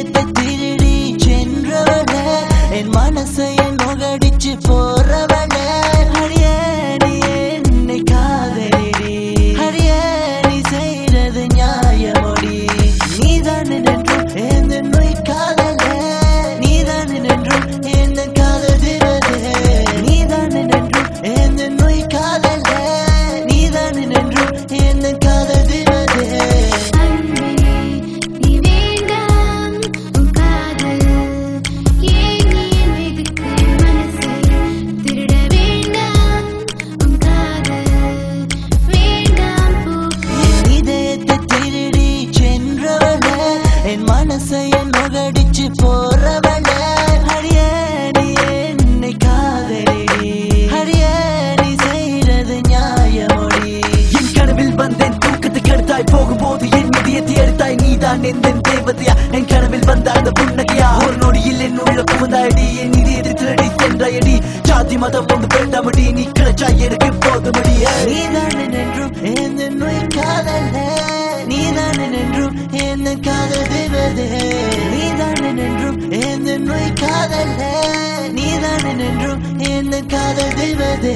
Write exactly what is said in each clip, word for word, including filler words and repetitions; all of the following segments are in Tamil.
இதயத்தை திருடி சென்றவள என் மனசை நுகடிச்சு போறவள ஹரியே நீ என்னை காதலிடி ஹரியே நீ செய்யறது நியாயமோடி நீதான் என்றும் எந்த நோய் காதல நீதான் என்றும் எந்த காதல் திவதே நீதான் என்றும் எந்த நோய் காதல நீதான் என்றும் எந்த காதல் திவதே என் மனசை நுகடிச்சு போறவள ஹரியே நீ என்னை காதலிடி ஹரியே நீ செய்யறது நியாயமோடி என் கனவில் வந்தேன் தூக்கத்தை கெடுத்தாய் போகும்போது என் இதயத்தை எடுத்தாய் நீதான் எந்த தேவதையா என் கனவில் வந்த அந்த புன்னகையா ஒரு நொடியில் என் உள்ள புகுந்தாயடி என் இதயத்தை திருடி சென்றாயடி ஜாதி மதம் ஒன்று வேண்டாமடி நீ கிடைச்சாய் எனக்கு போதுமடி நீதான் என்றும் எந்த நோய் காதல நீதான் என்றும் எந்த காதல் திவதே நீதான் என்றும் எந்த நோய் காதல்ல நீதான் என்றும் எந்த காதல் திவதே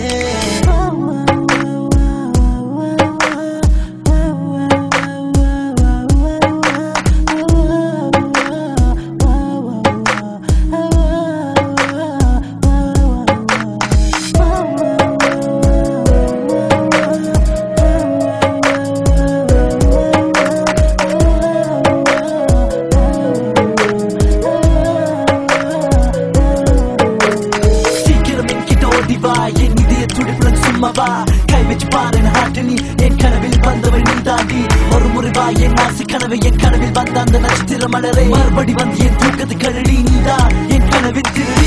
என் இதய துடிப்புடன் சும்மாவா கை வச்சு பாரு ஹாட்டனி என் கனவில் வந்தவள் நீ தாண்டி ஒரு முறைவா என் ஆசை கனவை என் கனவில் வந்த அந்த நட்சத்திர மலரை மறுபடி வந்து என் தூக்கத்தை கழடி நீதான் என் கனவின் திருடி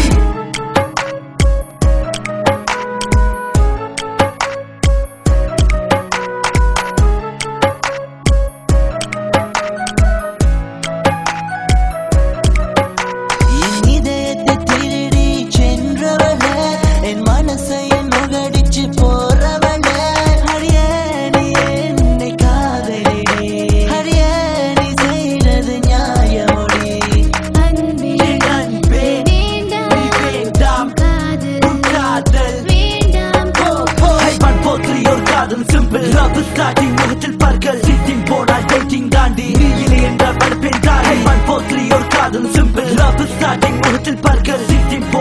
என் மனசை நுகடிச்சு போறவள ஹரியே நீ என்னை காதலிடி ஹரியே நீ செய்யறது நியாயமோடி அன்பே அன்பே வேண்டாம் காதல் வேண்டாம் ஹைபான் போற்றி ஒரு காதல் சிம்பிள் ரப் ஸ்டார்டிங் முகத்தில் பற்கள் சிட்டிங் போனால் டேட்டிங் தாண்டி நீ இல்லை என்றால் படுப்பேன் தாய் ஹைபான் போற்றி ஒரு காதல் சிம்பிள் ரப் ஸ்டார்டிங் முகத்தில் பற்கள் சிட்டிங்